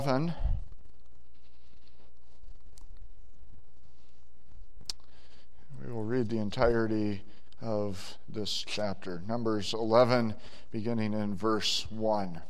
11. We will read the entirety of this chapter. Numbers 11, beginning in verse 1.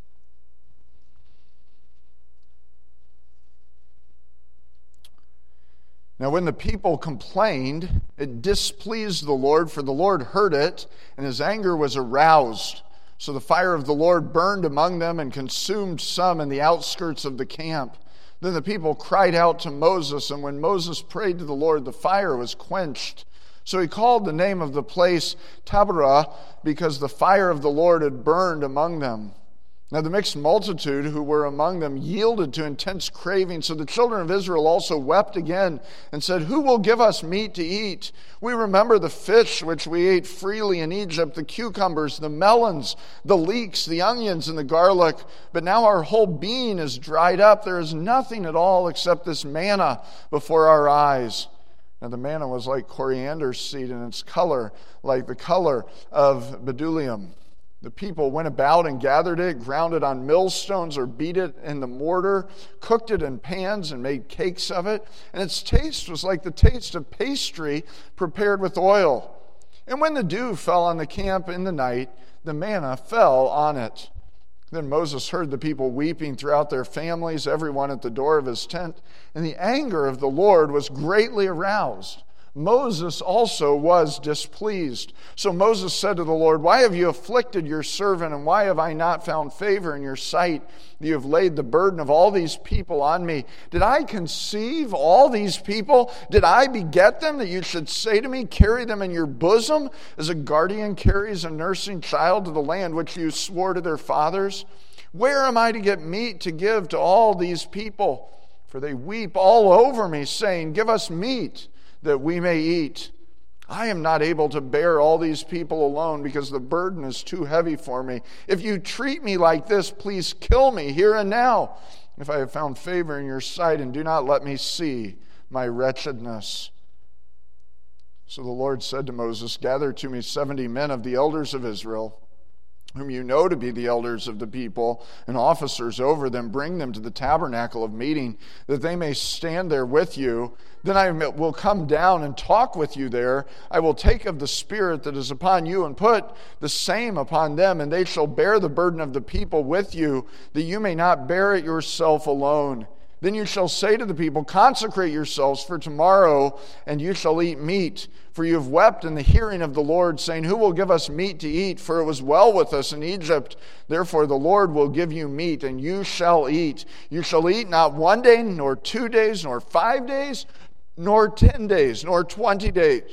Now when the people complained, it displeased the Lord, for the Lord heard it, and his anger was aroused. So the fire of the Lord burned among them and consumed some in the outskirts of the camp. Then the people cried out to Moses, and when Moses prayed to the Lord, the fire was quenched. So he called the name of the place Taberah, because the fire of the Lord had burned among them. Now the mixed multitude who were among them yielded to intense craving. So the children of Israel also wept again and said, "Who will give us meat to eat? We remember the fish which we ate freely in Egypt, the cucumbers, the melons, the leeks, the onions, and the garlic. But now our whole being is dried up. There is nothing at all except this manna before our eyes." Now the manna was like coriander seed, and its color like the color of bdellium. The people went about and gathered it, ground it on millstones, or beat it in the mortar, cooked it in pans, and made cakes of it. And its taste was like the taste of pastry prepared with oil. And when the dew fell on the camp in the night, the manna fell on it. Then Moses heard the people weeping throughout their families, everyone at the door of his tent, and the anger of the Lord was greatly aroused. Moses also was displeased. So Moses said to the Lord, "Why have you afflicted your servant, and why have I not found favor in your sight that you have laid the burden of all these people on me? Did I conceive all these people? Did I beget them that you should say to me, 'Carry them in your bosom,' as a guardian carries a nursing child to the land which you swore to their fathers? Where am I to get meat to give to all these people? For they weep all over me, saying, 'Give us meat that we may eat.' I am not able to bear all these people alone, because the burden is too heavy for me. If you treat me like this, please kill me here and now, if I have found favor in your sight, and do not let me see my wretchedness." So the Lord said to Moses, "Gather to me 70 men of the elders of Israel, whom you know to be the elders of the people, and officers over them. Bring them to the tabernacle of meeting, that they may stand there with you. Then I will come down and talk with you there. I will take of the Spirit that is upon you and put the same upon them, and they shall bear the burden of the people with you, that you may not bear it yourself alone. Then you shall say to the people, 'Consecrate yourselves for tomorrow, and you shall eat meat. For you have wept in the hearing of the Lord, saying, Who will give us meat to eat? For it was well with us in Egypt. Therefore the Lord will give you meat, and you shall eat. You shall eat not 1 day, nor 2 days, nor 5 days, nor 10 days, nor 20 days,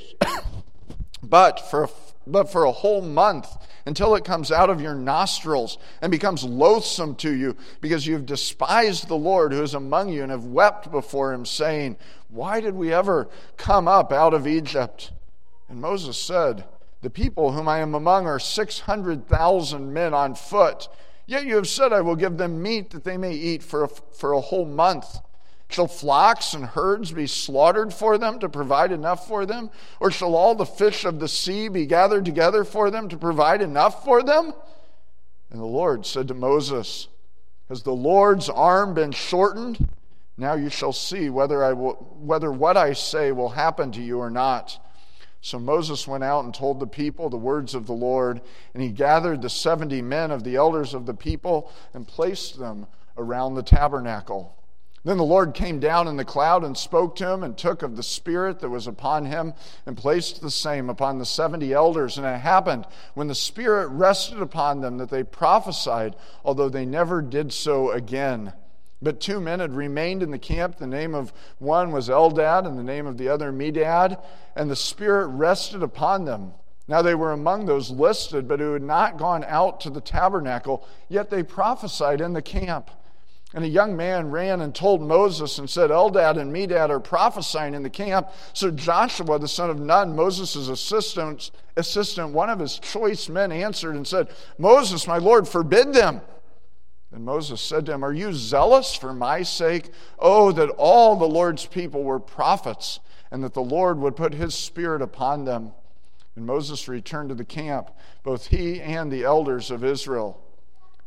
but for a whole month, until it comes out of your nostrils and becomes loathsome to you, because you have despised the Lord who is among you, and have wept before him, saying, Why did we ever come up out of Egypt?' And Moses said, 'The people whom I am among are 600,000 men on foot. Yet you have said, I will give them meat that they may eat for a whole month. Shall flocks and herds be slaughtered for them to provide enough for them? Or shall all the fish of the sea be gathered together for them to provide enough for them?' And the Lord said to Moses, 'Has the Lord's arm been shortened? Now you shall see whether what I say will happen to you or not.' So Moses went out and told the people the words of the Lord, and he gathered the 70 men of the elders of the people and placed them around the tabernacle. Then the Lord came down in the cloud and spoke to him, and took of the Spirit that was upon him and placed the same upon the 70 elders. And it happened, when the Spirit rested upon them, that they prophesied, although they never did so again. But 2 men had remained in the camp. The name of one was Eldad, and the name of the other Medad. And the Spirit rested upon them. Now they were among those listed, but who had not gone out to the tabernacle, yet they prophesied in the camp. And a young man ran and told Moses and said, Eldad and Medad are prophesying in the camp. So Joshua, the son of Nun, Moses' assistant, one of his choice men, answered and said, Moses, my Lord, forbid them. Then Moses said to him, Are you zealous for my sake? Oh, that all the Lord's people were prophets, and that the Lord would put his Spirit upon them. And Moses returned to the camp, both he and the elders of Israel.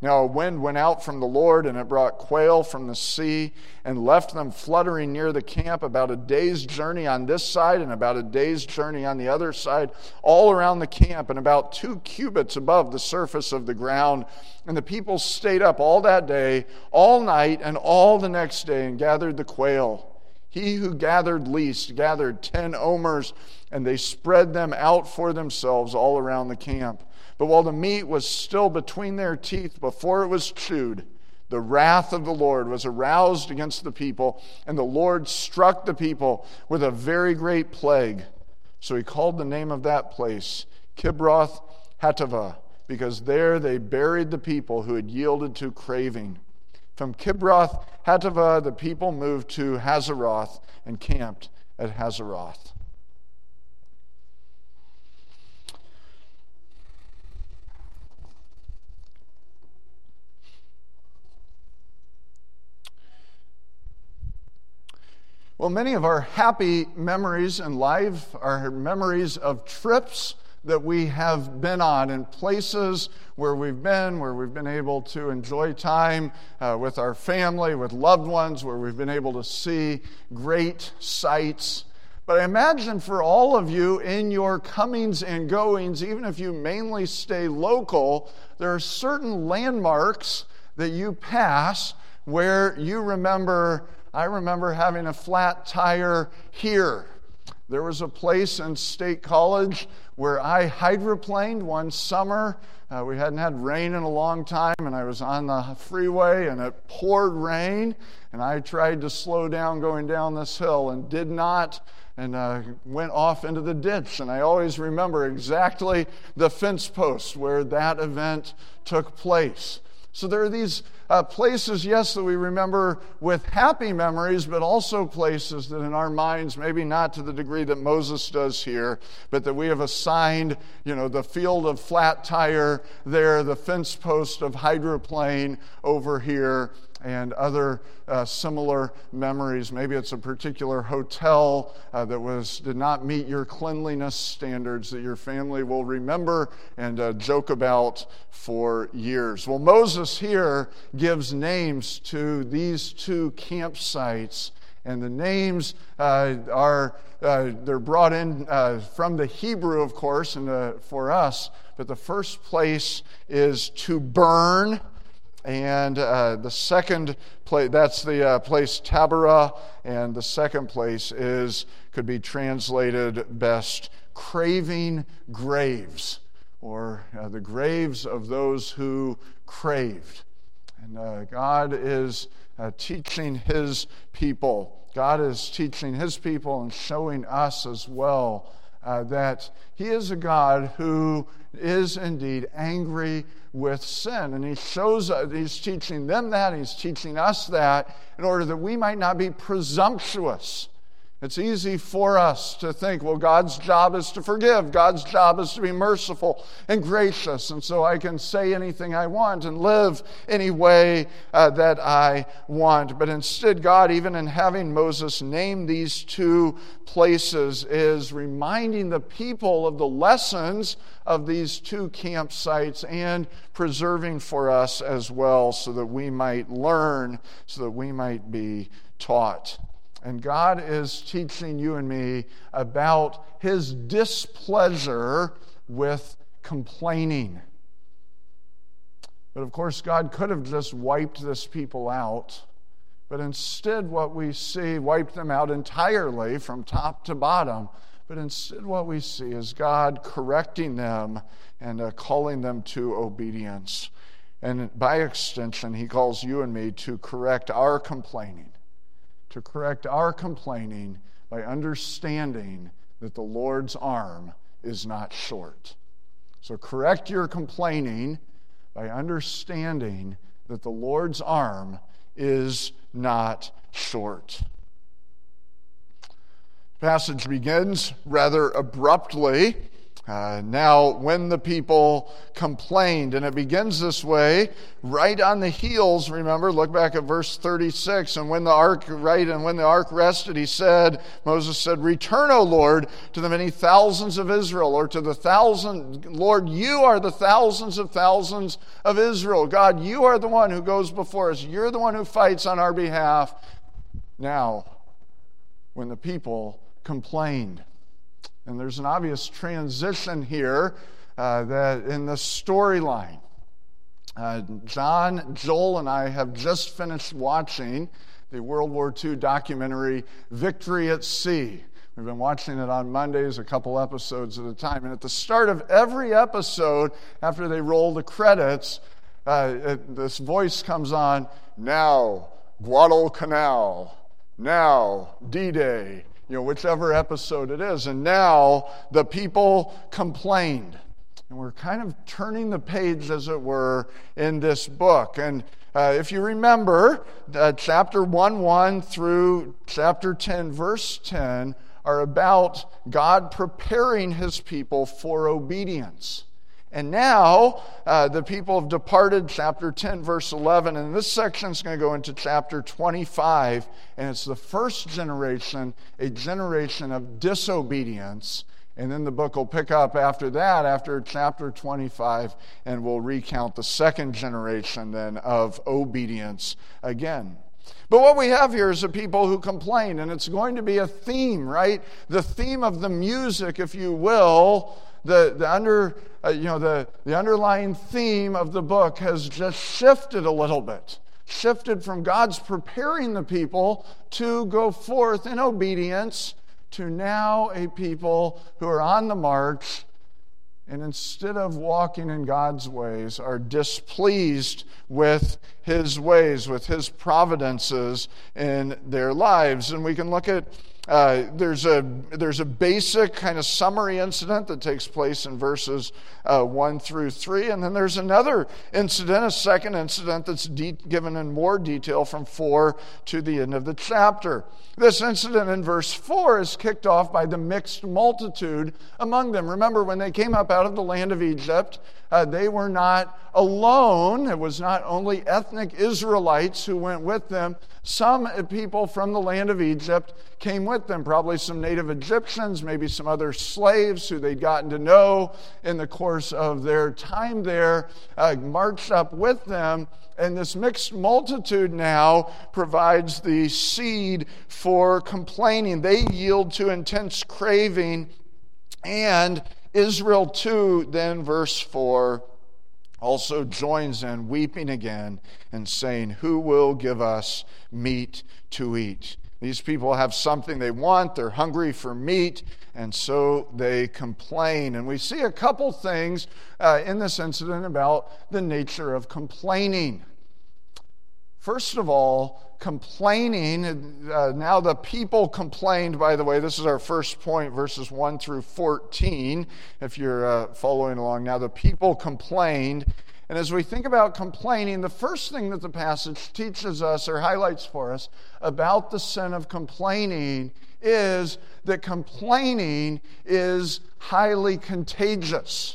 Now a wind went out from the Lord, and it brought quail from the sea, and left them fluttering near the camp, about a day's journey on this side, and about a day's journey on the other side, all around the camp, and about 2 cubits above the surface of the ground. And the people stayed up all that day, all night, and all the next day, and gathered the quail. He who gathered least gathered 10 omers, and they spread them out for themselves all around the camp. But while the meat was still between their teeth before it was chewed, the wrath of the Lord was aroused against the people, and the Lord struck the people with a very great plague. So he called the name of that place Kibroth Hattaavah, because there they buried the people who had yielded to craving. From Kibroth Hattaavah, the people moved to Hazeroth and camped at Hazeroth. Well, many of our happy memories in life are memories of trips that we have been on, and places where we've been able to enjoy time with our family, with loved ones, where we've been able to see great sights. But I imagine for all of you in your comings and goings, even if you mainly stay local, there are certain landmarks that you pass where you remember, I remember having a flat tire here. There was a place in State College where I hydroplaned one summer. We hadn't had rain in a long time, and I was on the freeway, and it poured rain, and I tried to slow down going down this hill and did not, and went off into the ditch. And I always remember exactly the fence post where that event took place. So there are these places, yes, that we remember with happy memories, but also places that in our minds, maybe not to the degree that Moses does here, but that we have assigned, the field of flat tire there, the fence post of hydroplane over here, and other similar memories. Maybe it's a particular hotel that did not meet your cleanliness standards that your family will remember and joke about for years. Well, Moses here gives names to these 2 campsites, and the names they're brought in from the Hebrew, of course, and for us. But the first place is to burn. And the second place, that's the place Taberah, and the second place could be translated best, craving graves, or the graves of those who craved. And God is teaching His people. God is teaching His people and showing us as well that He is a God who is indeed angry with sin. And He's teaching them that, He's teaching us that, in order that we might not be presumptuous. It's easy for us to think, well, God's job is to forgive. God's job is to be merciful and gracious. And so I can say anything I want and live any way that I want. But instead, God, even in having Moses name these 2 places, is reminding the people of the lessons of these 2 campsites and preserving for us as well, so that we might learn, so that we might be taught. And God is teaching you and me about His displeasure with complaining. But of course, God could have just wiped this people out. But instead, what we see, wiped them out entirely from top to bottom. But instead, what we see is God correcting them and calling them to obedience. And by extension, He calls you and me to correct our complaining. To correct our complaining by understanding that the Lord's arm is not short. So correct your complaining by understanding that the Lord's arm is not short. The passage begins rather abruptly Now, when the people complained, and it begins this way, right on the heels, remember, look back at verse 36, and when the ark rested, Moses said, "Return, O Lord, to the many thousands of Israel," or to the thousand, "Lord, you are the thousands of Israel." God, you are the one who goes before us. You're the one who fights on our behalf. Now, when the people complained. And there's an obvious transition here that in the storyline. John, Joel, and I have just finished watching the World War II documentary, Victory at Sea. We've been watching it on Mondays, a couple episodes at a time. And at the start of every episode, after they roll the credits, this voice comes on, "Now, Guadalcanal. Now, D-Day." Whichever episode it is. And now the people complained. And we're kind of turning the page, as it were, in this book. And if you remember, chapter 1:1 through chapter 10, verse 10, are about God preparing his people for obedience. And now, the people have departed, chapter 10, verse 11, and this section is going to go into chapter 25, and it's the first generation, a generation of disobedience, and then the book will pick up after that, after chapter 25, and we'll recount the second generation then of obedience again. But what we have here is a people who complain, and it's going to be a theme, right? The theme of the music, if you will. The underlying theme of the book has just shifted a little bit. Shifted from God's preparing the people to go forth in obedience to now a people who are on the march and instead of walking in God's ways are displeased with his ways, with his providences in their lives. And we can look at there's a basic kind of summary incident that takes place in verses 1 through 3, and then there's another incident, a second incident that's given in more detail from 4 to the end of the chapter. This incident in verse 4 is kicked off by the mixed multitude among them. Remember, when they came up out of the land of Egypt, they were not alone. It was not only ethnic Israelites who went with them. Some people from the land of Egypt came with them, probably some native Egyptians, maybe some other slaves who they'd gotten to know in the course of their time there, marched up with them. And this mixed multitude now provides the seed for complaining. They yield to intense craving. And Israel too, then verse 4, also joins in weeping again and saying, "Who will give us meat to eat?" These people have something they want. They're hungry for meat, and so they complain. And we see a couple things in this incident about the nature of complaining. First of all, complaining, now the people complained, by the way, this is our first point, verses 1 through 14, if you're following along. Now the people complained, and as we think about complaining, the first thing that the passage teaches us or highlights for us about the sin of complaining is that complaining is highly contagious.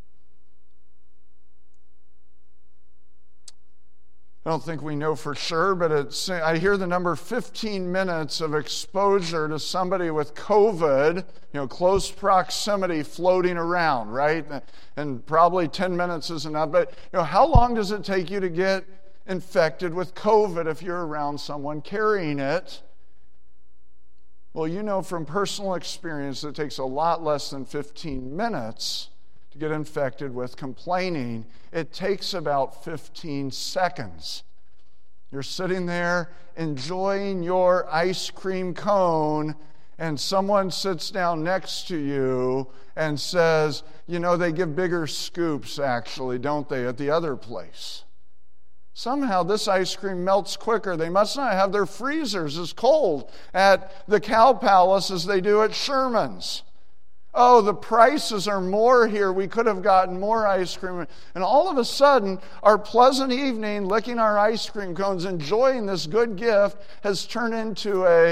I don't think we know for sure, but I hear the number 15 minutes of exposure to somebody with COVID, close proximity floating around, right? And probably 10 minutes is enough. But how long does it take you to get infected with COVID if you're around someone carrying it? Well, from personal experience, it takes a lot less than 15 minutes to get infected with complaining. It takes about 15 seconds. You're sitting there enjoying your ice cream cone, and someone sits down next to you and says, they give bigger scoops, actually, don't they, at the other place? Somehow this ice cream melts quicker. They must not have their freezers as cold at the Cow Palace as they do at Sherman's. Oh, the prices are more here. We could have gotten more ice cream. And all of a sudden, our pleasant evening, licking our ice cream cones, enjoying this good gift, has turned into a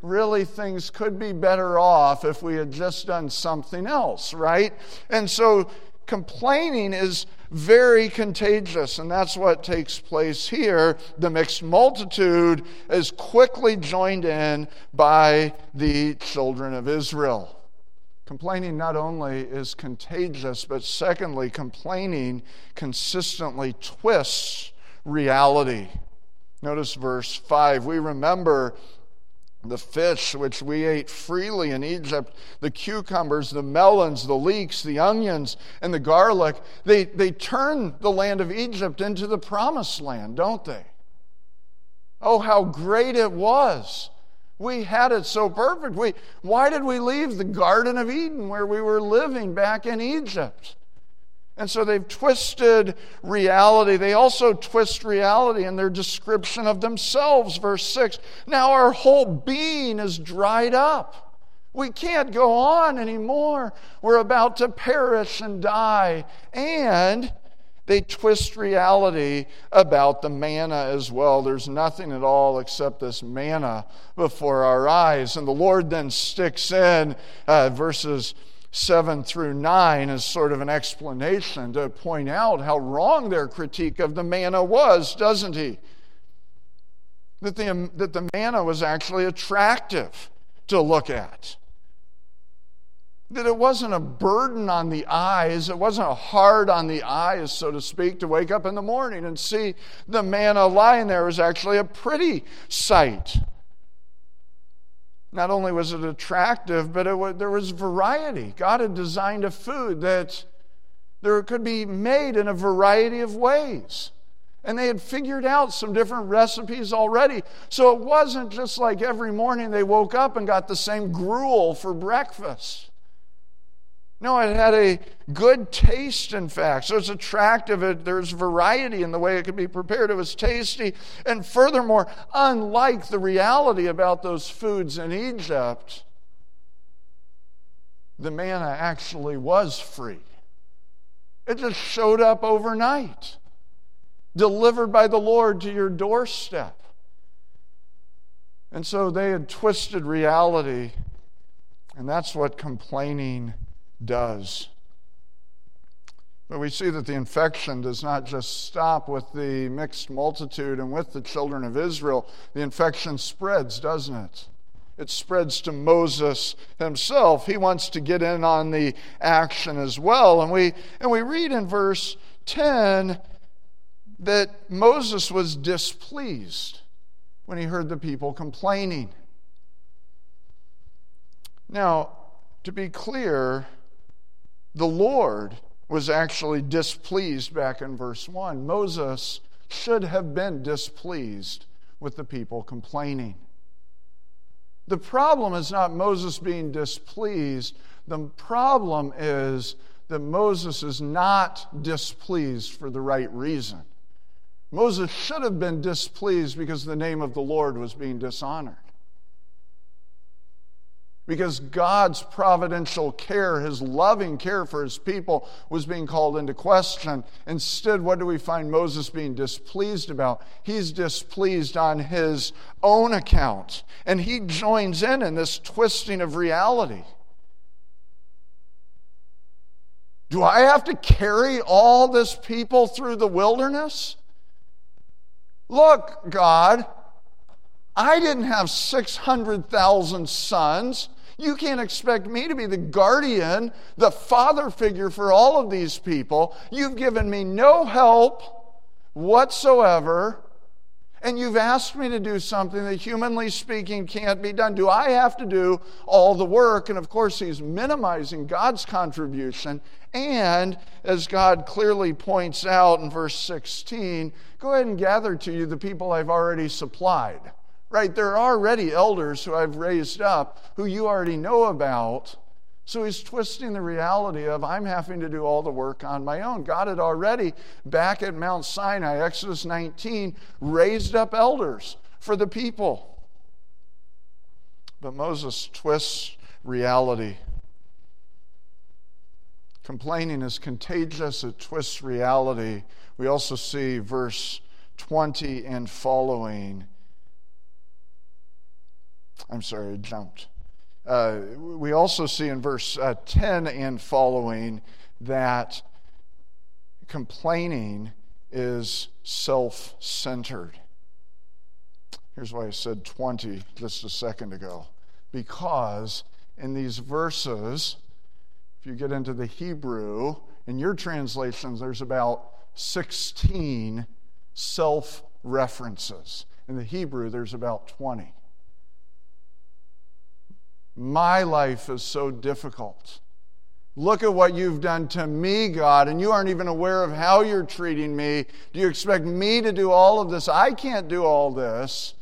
really things could be better off if we had just done something else, right? And so complaining is very contagious, and that's what takes place here. The mixed multitude is quickly joined in by the children of Israel. Complaining not only is contagious, but secondly, complaining consistently twists reality. Notice verse 5. We remember the fish which we ate freely in Egypt, the cucumbers, the melons, the leeks, the onions, and the garlic. They turn the land of Egypt into the promised land, don't they? Oh, how great it was. We had it so perfect. Why did we leave the Garden of Eden where we were living back in Egypt? And so they've twisted reality. They also twist reality in their description of themselves. Verse 6, now our whole being is dried up. We can't go on anymore. We're about to perish and die. And they twist reality about the manna as well. There's nothing at all except this manna before our eyes. And the Lord then sticks in verses 7 through 9 as sort of an explanation to point out how wrong their critique of the manna was, doesn't he? That the manna was actually attractive to look at. That it wasn't a burden on the eyes, it wasn't hard on the eyes, so to speak, to wake up in the morning and see the manna lying there. It was actually a pretty sight. Not only was it attractive, but there was variety. God had designed a food that there could be made in a variety of ways. And they had figured out some different recipes already. So it wasn't just like every morning they woke up and got the same gruel for breakfast. No, it had a good taste, in fact. So it's attractive. There's variety in the way it could be prepared. It was tasty. And furthermore, unlike the reality about those foods in Egypt, the manna actually was free. It just showed up overnight, delivered by the Lord to your doorstep. And so they had twisted reality, and that's what complaining does. But we see that the infection does not just stop with the mixed multitude and with the children of Israel. The infection spreads, doesn't it? It spreads to Moses himself. He wants to get in on the action as well. And we read in verse 10 that Moses was displeased when he heard the people complaining. Now, to be clear, the Lord was actually displeased back in verse 1. Moses should have been displeased with the people complaining. The problem is not Moses being displeased. The problem is that Moses is not displeased for the right reason. Moses should have been displeased because the name of the Lord was being dishonored. Because God's providential care, His loving care for His people was being called into question. Instead, what do we find Moses being displeased about? He's displeased on his own account. And he joins in this twisting of reality. Do I have to carry all this people through the wilderness? Look, God, I didn't have 600,000 sons. You can't expect me to be the guardian, the father figure for all of these people. You've given me no help whatsoever, and you've asked me to do something that, humanly speaking, can't be done. Do I have to do all the work? And of course, he's minimizing God's contribution. And as God clearly points out in verse 16, go ahead and gather to you the people I've already supplied. Right, there are already elders who I've raised up who you already know about. So he's twisting the reality of I'm having to do all the work on my own. God had already, back at Mount Sinai, Exodus 19, raised up elders for the people. But Moses twists reality. Complaining is contagious. It twists reality. We also see verse 20 and following. I'm sorry, I jumped. We also see in verse 10 and following that complaining is self-centered. Here's why I said 20 just a second ago. Because in these verses, if you get into the Hebrew, in your translations, there's about 16 self-references. In the Hebrew, there's about 20. My life is so difficult. Look at what you've done to me, God, and you aren't even aware of how you're treating me. Do you expect me to do all of this? I can't do all this.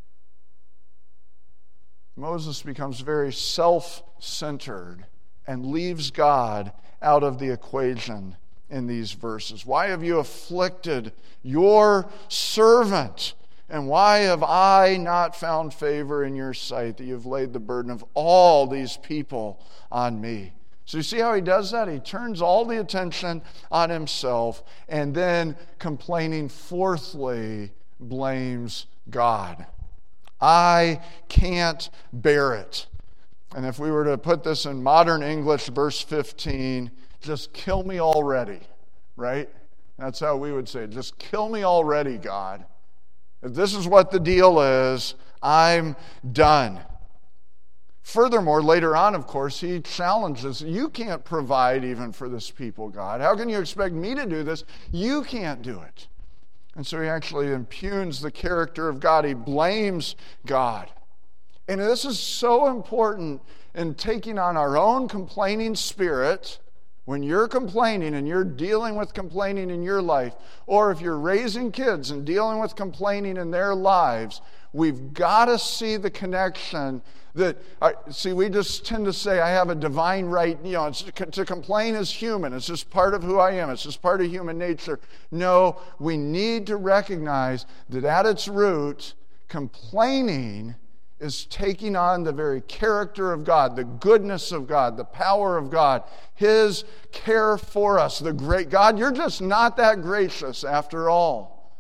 Moses becomes very self-centered and leaves God out of the equation in these verses. Why have you afflicted your servant? And why have I not found favor in your sight that you've laid the burden of all these people on me? So you see how he does that? He turns all the attention on himself and then, complaining fourthly, blames God. I can't bear it. And if we were to put this in modern English, verse 15, just kill me already, right? That's how we would say it. Just kill me already, God. If this is what the deal is, I'm done. Furthermore, later on, of course, he challenges, you can't provide even for this people, God. How can you expect me to do this? You can't do it. And so he actually impugns the character of God. He blames God. And this is so important in taking on our own complaining spirit. When you're complaining and you're dealing with complaining in your life, or if you're raising kids and dealing with complaining in their lives, we've got to see the connection that, we just tend to say, I have a divine right, to complain is human. It's just part of who I am. It's just part of human nature. No, we need to recognize that at its root, complaining is taking on the very character of God, the goodness of God, the power of God, His care for us, the great God. You're just not that gracious after all.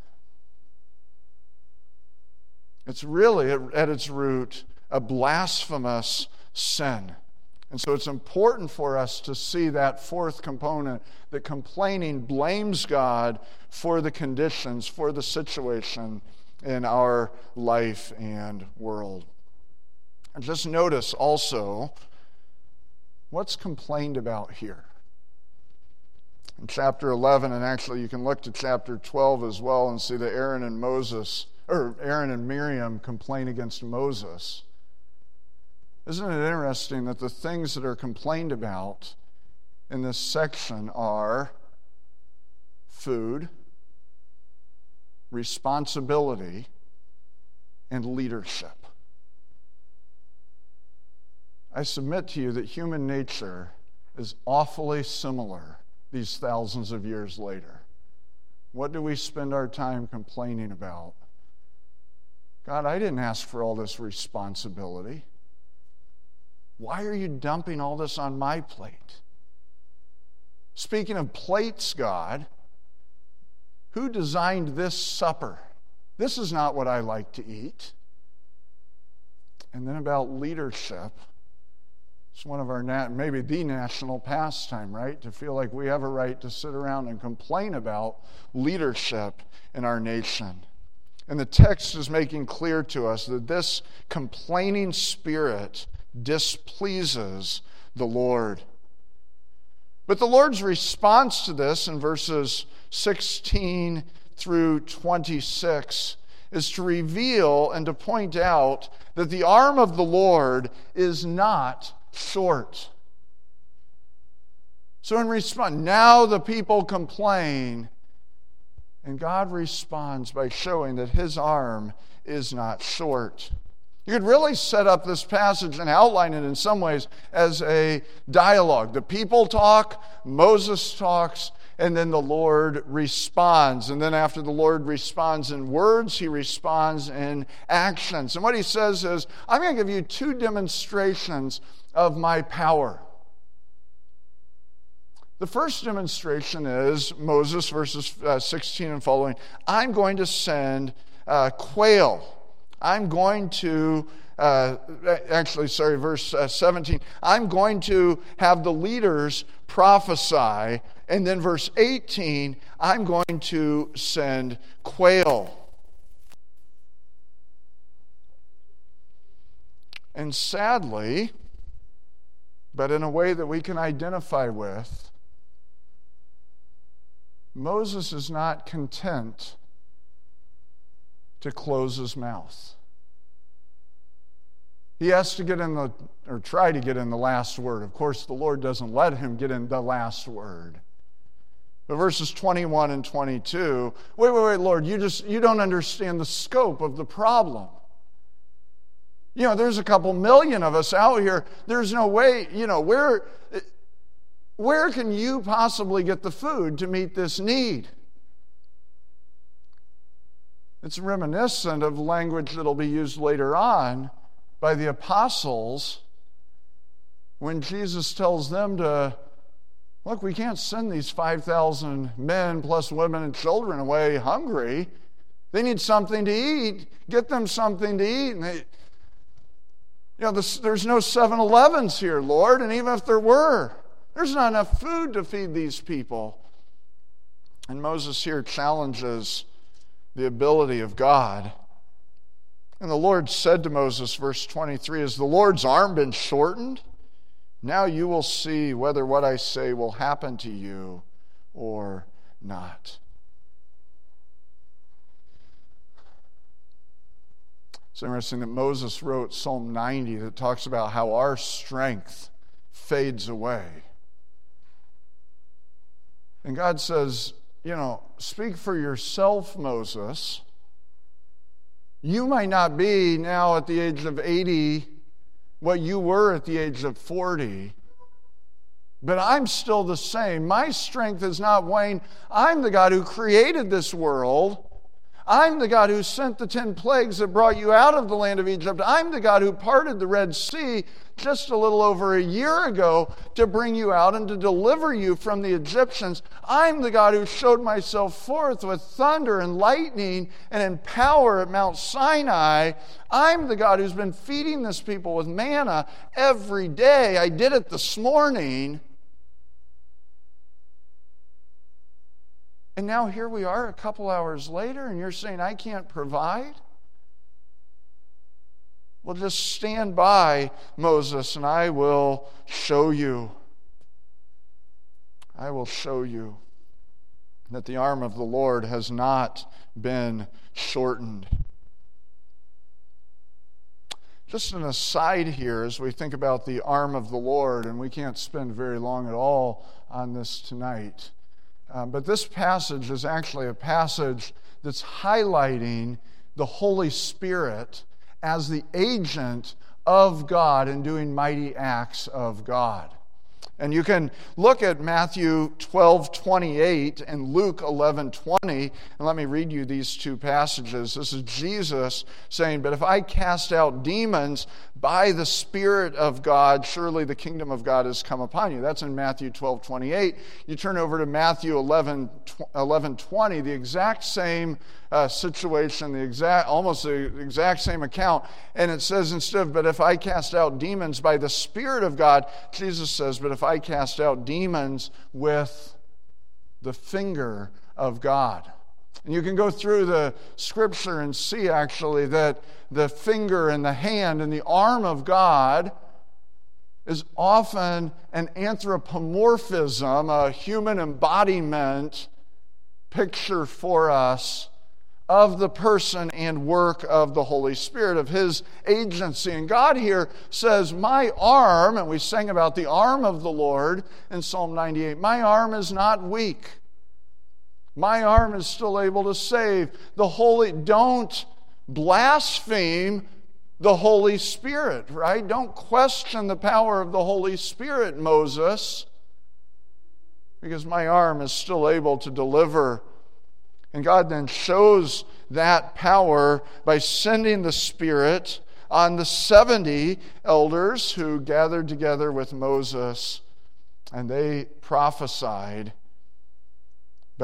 It's really, at its root, a blasphemous sin. And so it's important for us to see that fourth component, that complaining blames God for the conditions, for the situation in our life and world. And just notice also what's complained about here. In chapter 11, and actually you can look to chapter 12 as well and see that Aaron and Miriam complain against Moses. Isn't it interesting that the things that are complained about in this section are food, responsibility, and leadership? I submit to you that human nature is awfully similar these thousands of years later. What do we spend our time complaining about? God, I didn't ask for all this responsibility. Why are you dumping all this on my plate? Speaking of plates, God, who designed this supper? This is not what I like to eat. And then about leadership. It's one of our, maybe the national pastime, right? To feel like we have a right to sit around and complain about leadership in our nation. And the text is making clear to us that this complaining spirit displeases the Lord. But the Lord's response to this in verses 16 through 26 is to reveal and to point out that the arm of the Lord is not short. So in response, now the people complain, and God responds by showing that His arm is not short. You could really set up this passage and outline it in some ways as a dialogue. The people talk, Moses talks, and then the Lord responds. And then after the Lord responds in words, He responds in actions. And what He says is, I'm going to give you two demonstrations of my power. The first demonstration is Moses, verses 16 and following. I'm going to send quail. I'm going to, verse 17, I'm going to have the leaders prophesy. And then verse 18, I'm going to send quail. And sadly, but in a way that we can identify with, Moses is not content to close his mouth. He has to try to get in the last word. Of course, the Lord doesn't let him get in the last word. But verses 21 and 22, wait, Lord, you don't understand the scope of the problem. There's a couple million of us out here. There's no way, where can you possibly get the food to meet this need? It's reminiscent of language that'll be used later on by the apostles when Jesus tells them to, look, we can't send these 5,000 men plus women and children away hungry. They need something to eat. Get them something to eat. And there's no 7-Elevens here, Lord, and even if there were, there's not enough food to feed these people. And Moses here challenges the ability of God. And the Lord said to Moses, verse 23, has the Lord's arm been shortened? Now you will see whether what I say will happen to you or not. It's interesting that Moses wrote Psalm 90 that talks about how our strength fades away. And God says, speak for yourself, Moses. You might not be now at the age of 80 what you were at the age of 40, but I'm still the same. My strength is not waned. I'm the God who created this world. I'm the God who sent the 10 plagues that brought you out of the land of Egypt. I'm the God who parted the Red Sea just a little over a year ago to bring you out and to deliver you from the Egyptians. I'm the God who showed myself forth with thunder and lightning and in power at Mount Sinai. I'm the God who's been feeding this people with manna every day. I did it this morning. And now here we are a couple hours later, and you're saying, I can't provide? Well, just stand by, Moses, and I will show you. I will show you that the arm of the Lord has not been shortened. Just an aside here as we think about the arm of the Lord, and we can't spend very long at all on this tonight. But this passage is actually a passage that's highlighting the Holy Spirit as the agent of God in doing mighty acts of God. And you can look at Matthew 12:28 and Luke 11:20, and let me read you these two passages. This is Jesus saying, but if I cast out demons by the Spirit of God, surely the kingdom of God has come upon you. That's in Matthew 12:28. You turn over to Matthew 11:20, the exact same situation, almost the exact same account. And it says instead of, but if I cast out demons by the Spirit of God, Jesus says, but if I cast out demons with the finger of God. And you can go through the scripture and see actually that the finger and the hand and the arm of God is often an anthropomorphism, a human embodiment picture for us of the person and work of the Holy Spirit, of His agency. And God here says, my arm, and we sang about the arm of the Lord in Psalm 98, my arm is not weak. My arm is still able to save. Don't blaspheme the Holy Spirit, right? Don't question the power of the Holy Spirit, Moses, because my arm is still able to deliver. And God then shows that power by sending the Spirit on the 70 elders who gathered together with Moses, and they prophesied. But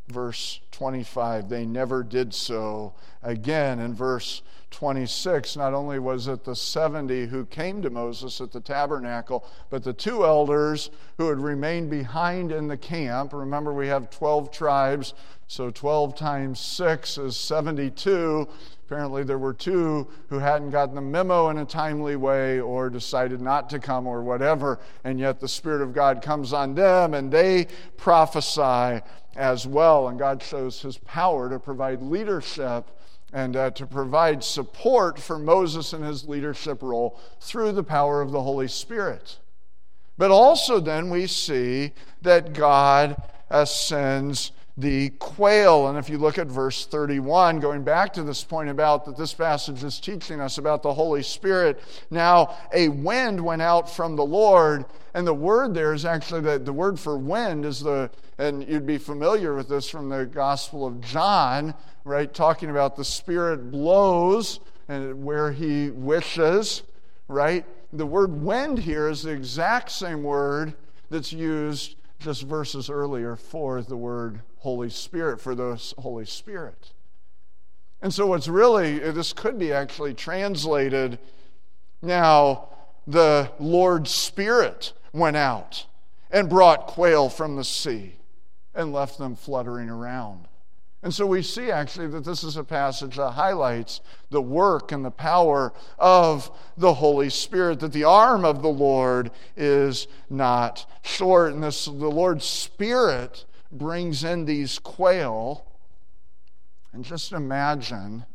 verse 25. They never did so. Again, in verse 26, not only was it the 70 who came to Moses at the tabernacle, but the 2 elders who had remained behind in the camp. Remember, we have 12 tribes, so 12 times 6 is 72. Apparently there were 2 who hadn't gotten the memo in a timely way or decided not to come or whatever, and yet the Spirit of God comes on them and they prophesy as well. And God shows His power to provide leadership and to provide support for Moses in his leadership role through the power of the Holy Spirit. But also then we see that God sends the quail. And if you look at verse 31, going back to this point about that this passage is teaching us about the Holy Spirit, now a wind went out from the Lord, and the word there is actually the word for wind is and you'd be familiar with this from the Gospel of John, right? Talking about the Spirit blows and where He wishes, right? The word wind here is the exact same word that's used just verses earlier for the word Holy Spirit, for the Holy Spirit. And so this could be actually translated, now the Lord's Spirit went out and brought quail from the sea and left them fluttering around. And so we see actually that this is a passage that highlights the work and the power of the Holy Spirit, that the arm of the Lord is not short. And the Lord's Spirit brings in these quail. And just imagine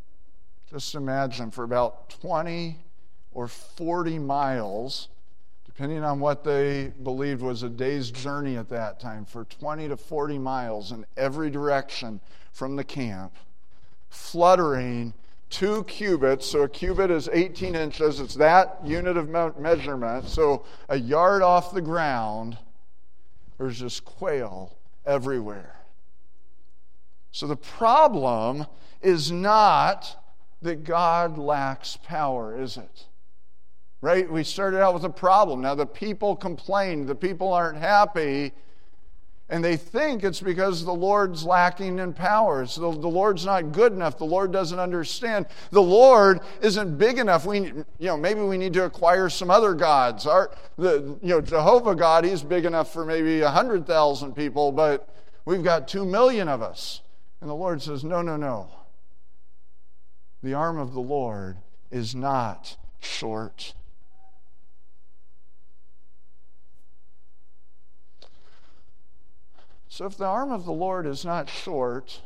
for about 20 or 40 miles, depending on what they believed was a day's journey at that time, for 20 to 40 miles in every direction from the camp, fluttering 2 cubits. So a cubit is 18 inches. It's that unit of measurement. So a yard off the ground, there's just quail everywhere. So the problem is not that God lacks power, is it? Right? We started out with a problem. Now the people complained. The people aren't happy. And they think it's because the Lord's lacking in power. So the Lord's not good enough. The Lord doesn't understand. The Lord isn't big enough. Maybe we need to acquire some other gods. Jehovah God, He's big enough for maybe 100,000 people, but we've got 2 million of us. And the Lord says, no. The arm of the Lord is not short. So if the arm of the Lord is not short,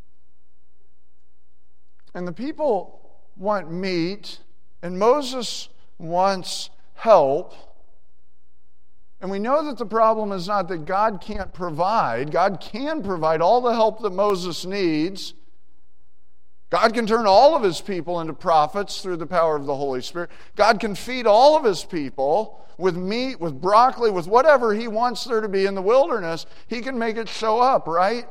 and the people want meat, and Moses wants help, and we know that the problem is not that God can't provide. God can provide all the help that Moses needs. God can turn all of His people into prophets through the power of the Holy Spirit. God can feed all of His people with meat, with broccoli, with whatever He wants there to be in the wilderness. He can make it show up, right?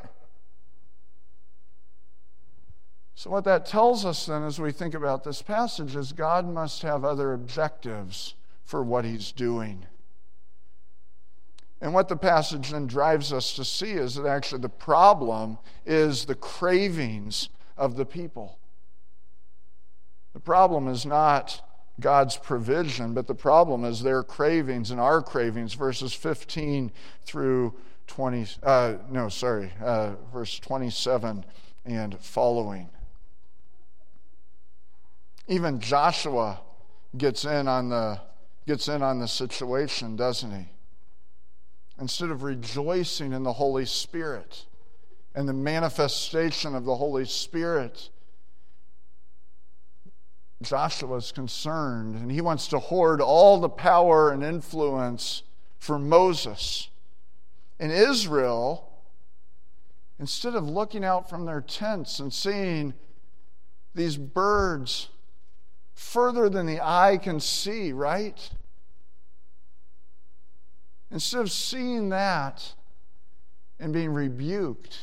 So what that tells us then as we think about this passage is God must have other objectives for what He's doing. And what the passage then drives us to see is that actually the problem is the cravings of the people. The problem is not God's provision, but the problem is their cravings and our cravings, verses 15 through verse 27 and following. Even Joshua gets in on the situation, doesn't he? Instead of rejoicing in the Holy Spirit and the manifestation of the Holy Spirit, Joshua's concerned, and he wants to hoard all the power and influence for Moses. In Israel, instead of looking out from their tents and seeing these birds further than the eye can see, right? Instead of seeing that and being rebuked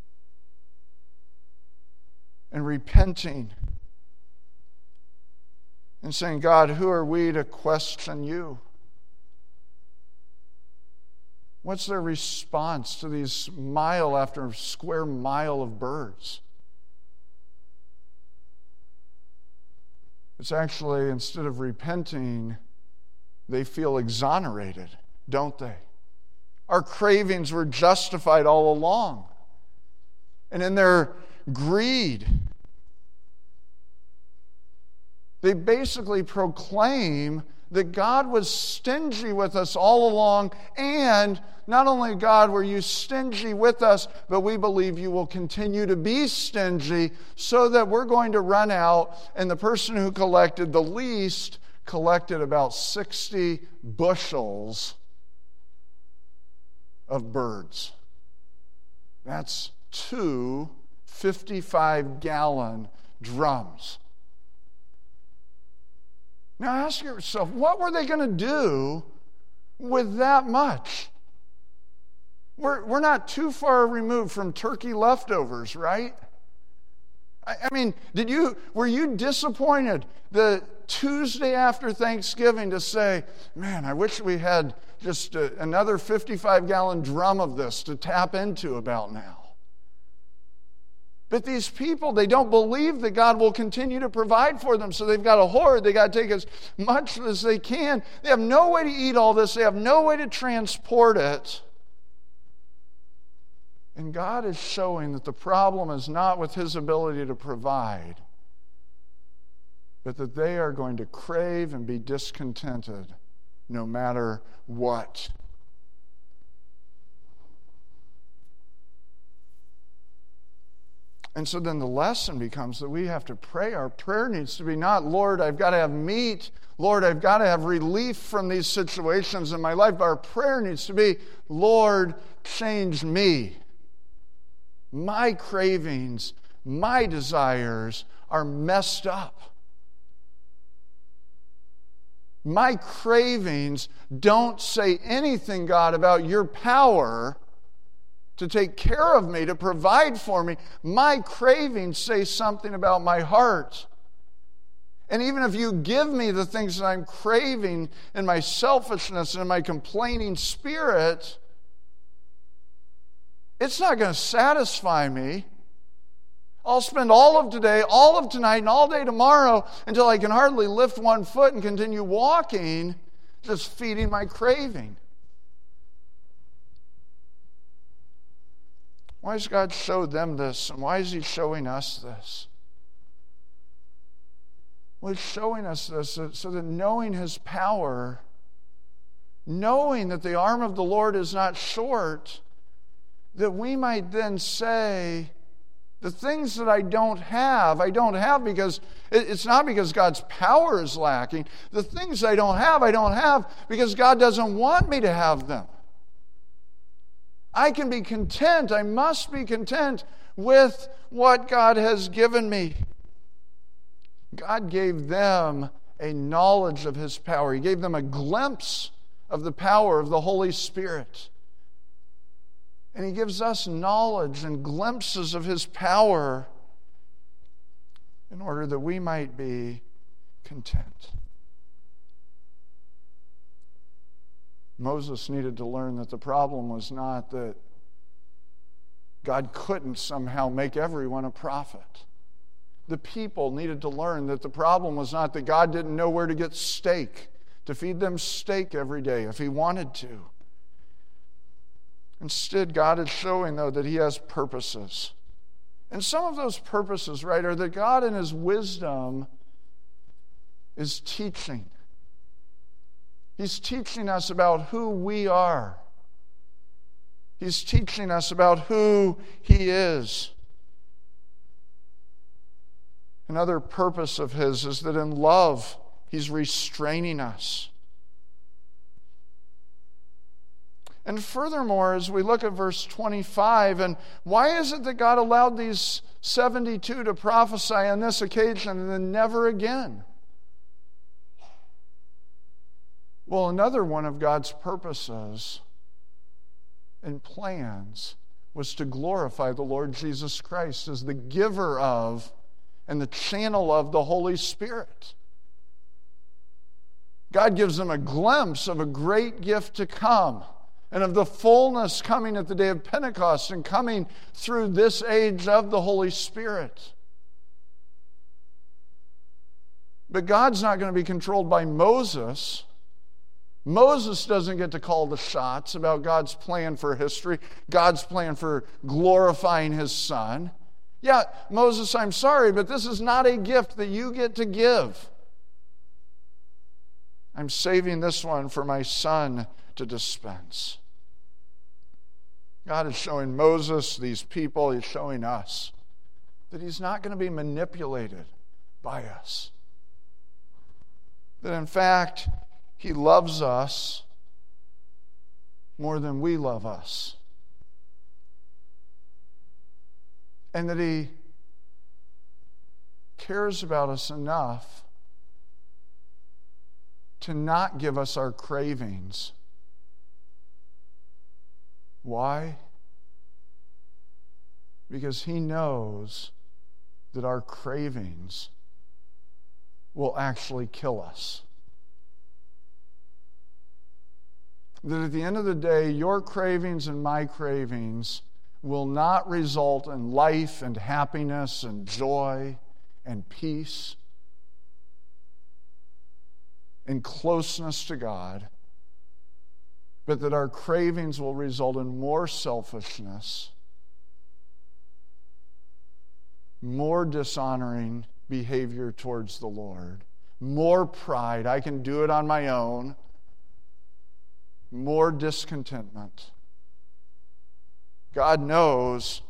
and repenting and saying, God, who are we to question you? What's their response to these mile after square mile of birds? It's actually, instead of repenting, they feel exonerated, don't they? Our cravings were justified all along. And in their greed, they basically proclaim that God was stingy with us all along, and not only, God, were you stingy with us, but we believe you will continue to be stingy so that we're going to run out, and the person who collected the least collected about 60 bushels of birds. That's 2 55-gallon drums. Now ask yourself, what were they going to do with that much? We're not too far removed from turkey leftovers, right? I mean, were you disappointed the Tuesday after Thanksgiving to say, man, I wish we had just another 55-gallon drum of this to tap into about now? But these people, they don't believe that God will continue to provide for them, so they've got to hoard. They've got to take as much as they can. They have no way to eat all this. They have no way to transport it. And God is showing that the problem is not with His ability to provide, but that they are going to crave and be discontented no matter what. And so then the lesson becomes that we have to pray. Our prayer needs to be not, Lord, I've got to have meat. Lord, I've got to have relief from these situations in my life. But our prayer needs to be, Lord, change me. My cravings, my desires are messed up. My cravings don't say anything, God, about your power to take care of me, to provide for me. My cravings say something about my heart. And even if you give me the things that I'm craving in my selfishness and in my complaining spirit, it's not going to satisfy me. I'll spend all of today, all of tonight, and all day tomorrow until I can hardly lift one foot and continue walking, just feeding my craving. Why has God showed them this, and why is He showing us this? Well, He's showing us this so that knowing His power, knowing that the arm of the Lord is not short, that we might then say, the things that I don't have because it's not because God's power is lacking. The things I don't have because God doesn't want me to have them. I can be content. I must be content with what God has given me. God gave them a knowledge of His power. He gave them a glimpse of the power of the Holy Spirit. And He gives us knowledge and glimpses of His power in order that we might be content. Moses needed to learn that the problem was not that God couldn't somehow make everyone a prophet. The people needed to learn that the problem was not that God didn't know where to get steak, to feed them steak every day if He wanted to. Instead, God is showing, though, that He has purposes. And some of those purposes, right, are that God in His wisdom is teaching. He's teaching us about who we are. He's teaching us about who He is. Another purpose of His is that in love, He's restraining us. And furthermore, as we look at verse 25, and why is it that God allowed these 72 to prophesy on this occasion and then never again? Well, another one of God's purposes and plans was to glorify the Lord Jesus Christ as the giver of and the channel of the Holy Spirit. God gives them a glimpse of a great gift to come, and of the fullness coming at the day of Pentecost and coming through this age of the Holy Spirit. But God's not going to be controlled by Moses. Moses doesn't get to call the shots about God's plan for history, God's plan for glorifying His Son. Yeah, Moses, I'm sorry, but this is not a gift that you get to give. I'm saving this one for my son to dispense. God is showing Moses, these people, He's showing us that He's not going to be manipulated by us. That in fact, He loves us more than we love us. And that He cares about us enough to not give us our cravings. Why? Because He knows that our cravings will actually kill us. That at the end of the day, your cravings and my cravings will not result in life and happiness and joy and peace and closeness to God, but that our cravings will result in more selfishness, more dishonoring behavior towards the Lord, more pride, I can do it on my own, more discontentment. God knows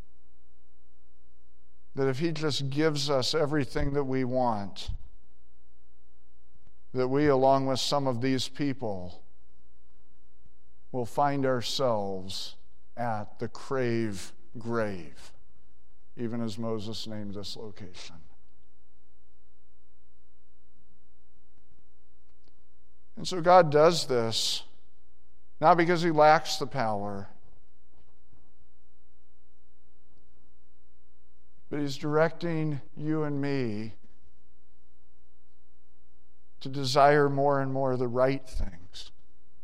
that if He just gives us everything that we want, that we, along with some of these people, will find ourselves at the crave grave, even as Moses named this location. And so God does this, not because He lacks the power, but He's directing you and me to desire more and more the right things.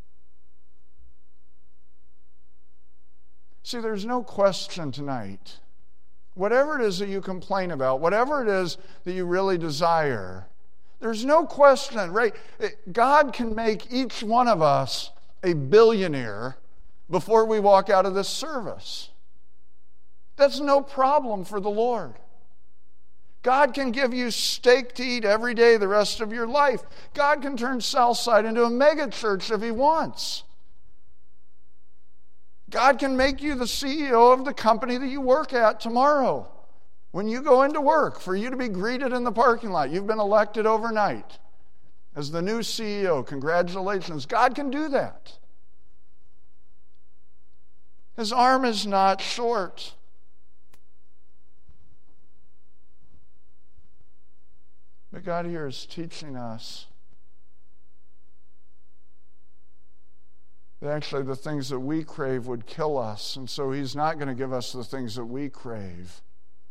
See, there's no question tonight. Whatever it is that you complain about, whatever it is that you really desire, there's no question, right? God can make each one of us a billionaire before we walk out of this service. That's no problem for the Lord. God can give you steak to eat every day the rest of your life. God can turn Southside into a mega church if He wants. God can make you the CEO of the company that you work at tomorrow. When you go into work, for you to be greeted in the parking lot, you've been elected overnight as the new CEO. Congratulations. God can do that. His arm is not short. But God here is teaching us that actually the things that we crave would kill us, and so He's not going to give us the things that we crave,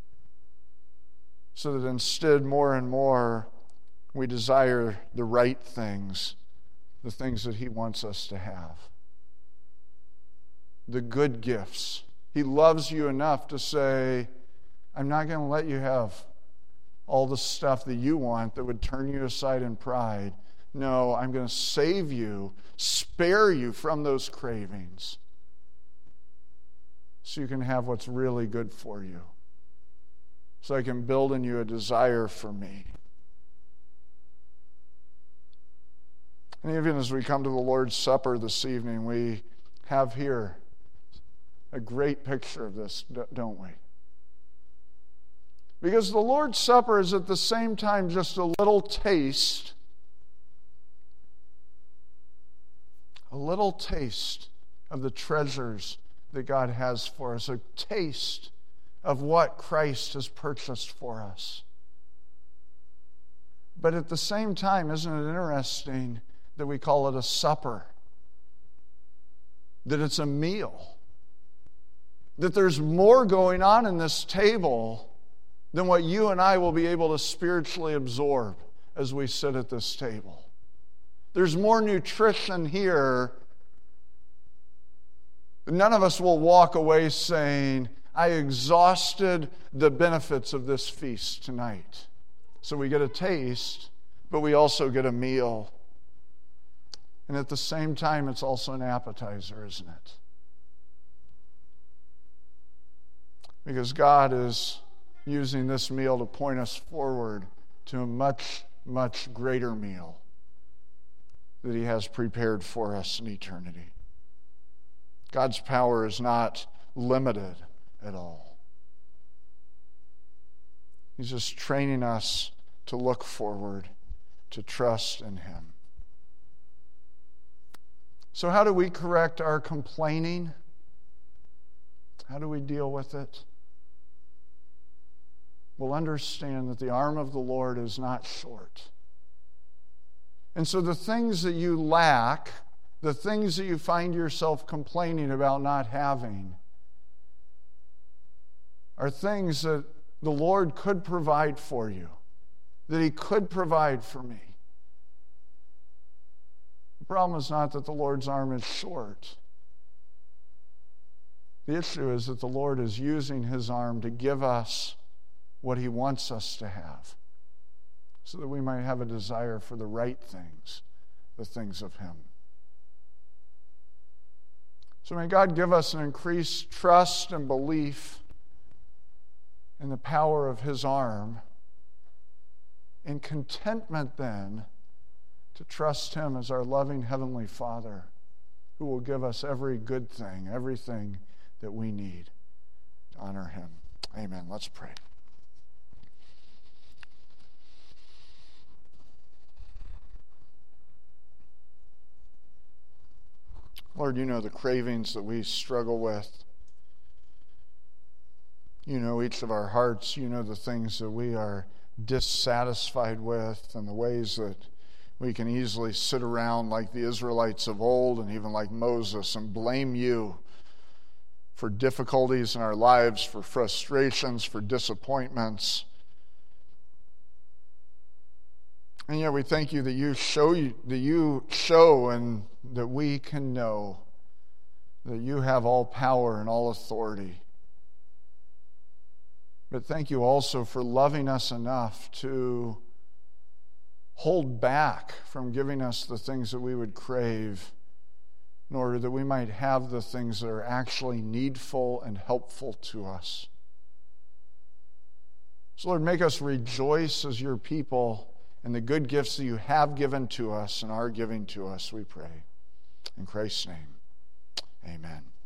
so that instead more and more we desire the right things, the things that He wants us to have, the good gifts. He loves you enough to say, I'm not going to let you have all the stuff that you want that would turn you aside in pride. No, I'm going to save you, spare you from those cravings so you can have what's really good for you. So I can build in you a desire for me. And even as we come to the Lord's Supper this evening, we have here a great picture of this, don't we? Because the Lord's Supper is at the same time just a little taste of the treasures that God has for us, a taste of what Christ has purchased for us. But at the same time, isn't it interesting that we call it a supper? That it's a meal. That there's more going on in this table than what you and I will be able to spiritually absorb as we sit at this table. There's more nutrition here None of us will walk away saying, I exhausted the benefits of this feast tonight. So we get a taste, but we also get a meal. And at the same time, it's also an appetizer, isn't it? Because God is using this meal to point us forward to a much, much greater meal that He has prepared for us in eternity. God's power is not limited at all. He's just training us to look forward, to trust in Him. So how do we correct our complaining? How do we deal with it? We'll understand that the arm of the Lord is not short. And so the things that you lack, the things that you find yourself complaining about not having, are things that the Lord could provide for you, that He could provide for me. The problem is not that the Lord's arm is short. The issue is that the Lord is using His arm to give us what He wants us to have, so that we might have a desire for the right things, the things of Him. So may God give us an increased trust and belief in the power of His arm, and contentment then to trust Him as our loving Heavenly Father, who will give us every good thing, everything that we need to honor Him. Amen. Let's pray. Lord, you know the cravings that we struggle with. You know each of our hearts. You know the things that we are dissatisfied with and the ways that we can easily sit around like the Israelites of old and even like Moses and blame you for difficulties in our lives, for frustrations, for disappointments. And yet we thank you that you show and that we can know that you have all power and all authority. But thank you also for loving us enough to hold back from giving us the things that we would crave in order that we might have the things that are actually needful and helpful to us. So Lord, make us rejoice as your people in the good gifts that you have given to us and are giving to us, we pray. In Christ's name, amen.